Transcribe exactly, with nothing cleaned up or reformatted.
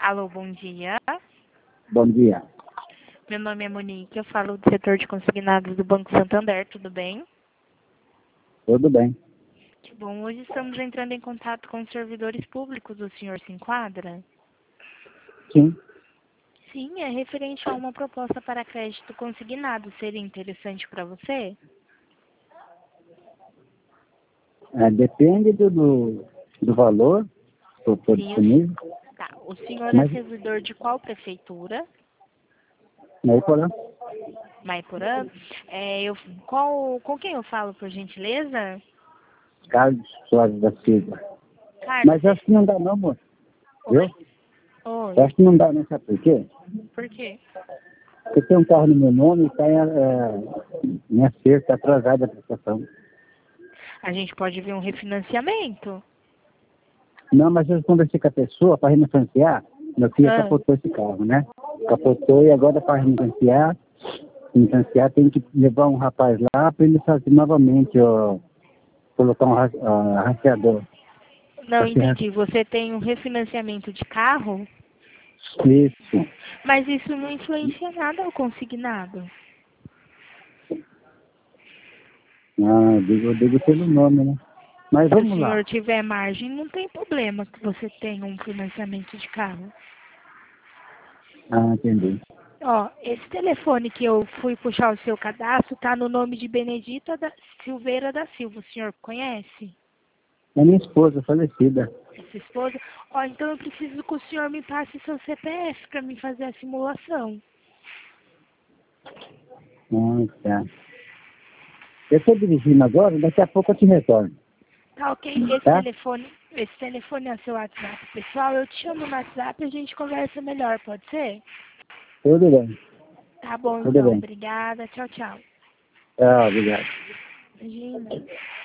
Alô, bom dia. Bom dia. Meu nome é Monique, eu falo do setor de consignados do Banco Santander, tudo bem? Tudo bem. Que bom, hoje estamos entrando em contato com os servidores públicos, o senhor se enquadra? Sim. Sim, é referente a uma proposta para crédito consignado, seria interessante para você? É, depende do, do, do valor que eu estou Sim, disponível. o, tá. O senhor é Mas, servidor de qual prefeitura? aí, porém, Maiporã? É, eu, qual, com quem eu falo, por gentileza? Carlos Soares da Silva. Carlos. Mas acho que não dá não, moço. Viu? Oi? Oi. Acho que não dá não, sabe por quê? Por quê? Porque tem um carro no meu nome e está é, minha cerca atrasada a prestação. A gente pode ver um refinanciamento. Não, mas eu conversei com a pessoa para refinanciar. Meu filho Ah, capotou esse carro, né? Capotou e agora para refinanciar, refinanciar tem que levar um rapaz lá para ele fazer novamente, ó, colocar um ra- ah, rastreador. não Pra se ras- entendi. Você tem um refinanciamento de carro, Isso. mas isso não influencia nada ao consignado. Ah, digo, digo pelo nome, né? Mas Se o vamos lá. senhor tiver margem, não tem problema que você tenha um financiamento de carro. Ah, entendi. Ó, esse telefone que eu fui puxar o seu cadastro tá no nome de Benedita da Silveira da Silva. O senhor conhece É minha esposa falecida. essa esposa? Ó, então eu preciso que o senhor me passe seu C P F para me fazer a simulação. Ah, tá. Eu estou dirigindo agora, daqui a pouco eu te retorno. Tá ok? Esse Tá? telefone, esse telefone é seu WhatsApp, pessoal. Eu te chamo no WhatsApp e a gente conversa melhor, pode ser? Tudo bem. Tá bom, Tudo então. bem. Obrigada. Tchau, tchau. Tchau, obrigado. Imagina.